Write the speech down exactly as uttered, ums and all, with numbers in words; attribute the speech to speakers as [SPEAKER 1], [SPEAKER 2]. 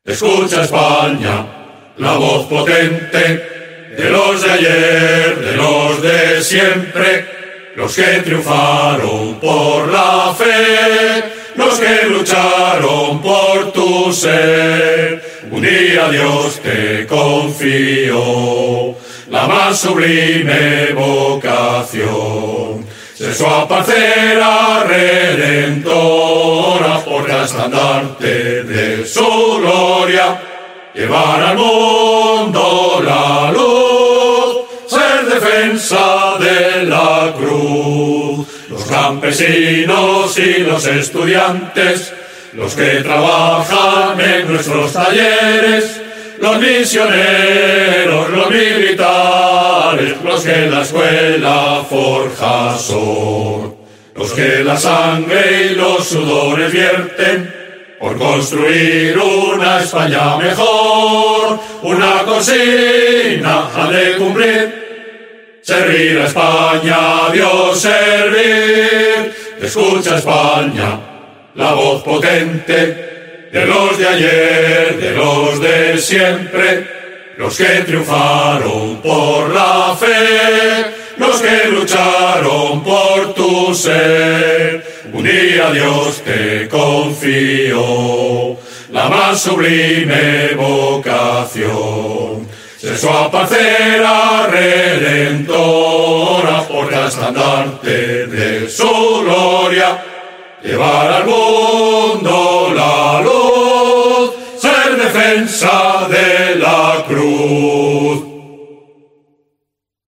[SPEAKER 1] Escucha España, la voz potente de los de ayer, de los de siempre, los que triunfaron por la fe, los que lucharon por tu ser. Un día Dios te confió la más sublime vocación, ser su aparcera redentora, por el estandarte de su gloria, llevar al mundo la luz, ser defensa de la cruz. Los campesinos y los estudiantes, los que trabajan en nuestros talleres, los misioneros, los militares, los que la escuela forja son, los que la sangre y los sudores vierten por construir una España mejor. Una consigna han de cumplir: servir a España, Dios servir. Escucha España, la voz potente de los de ayer, de los de siempre, los que triunfaron por la fe, los que lucharon por tu ser. Un día Dios te confió la más sublime vocación, ser su aparcera redentora, por el estandarte de su gloria, llevar al mundo la luz, ser defensa de la cruz.